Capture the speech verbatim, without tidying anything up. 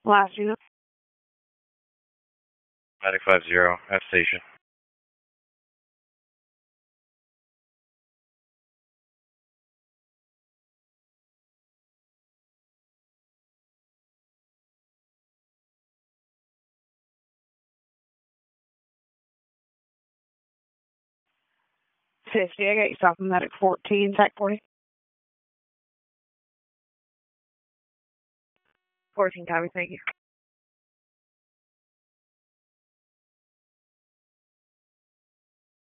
Last unit. Medic five zero, F station. fifty, I got you stopping medic fourteen, Tech forty. fourteen, copy, thank you.